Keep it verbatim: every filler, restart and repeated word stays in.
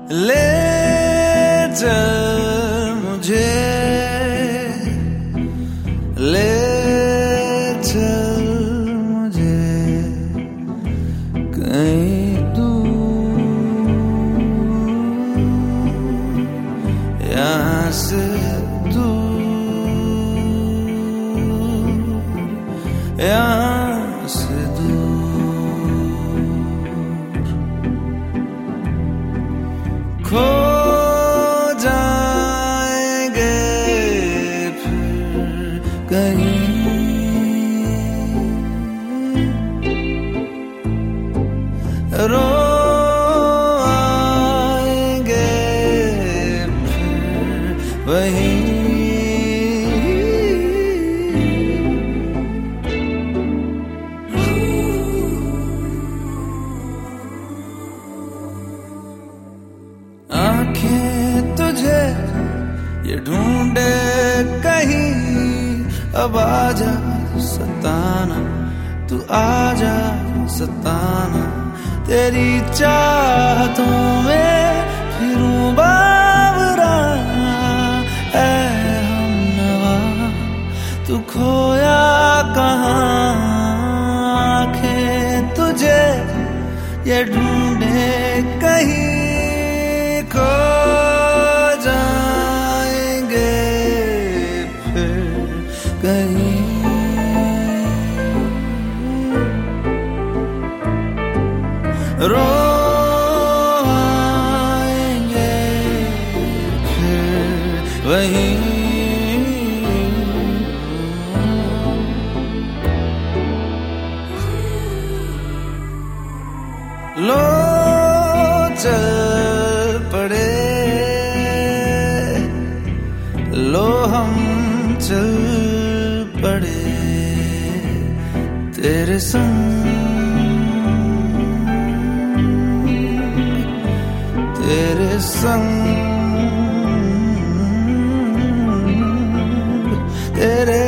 ले चल मुझे, ले चल मुझे कहीं दूर, यहाँ से दूर, यहाँ से दूर। खो जाएंगे फिर कहीं, रो आएंगे फिर वहीं। आंखें तुझे ये ढूंढे कहीं, अब आजा सताना, तू आजा सताना, तेरी चाहतों में फिरूं बावरा। ऐ हमनवा तू खोया कहाँ, आंखें तुझे ये ढूंढे कहीं, खो जाएंगे फिर कहीं। रो आएंगे फिर वहीं। लो चल पड़े, लो हम चल पड़े तेरे संग, तेरे संग, तेरे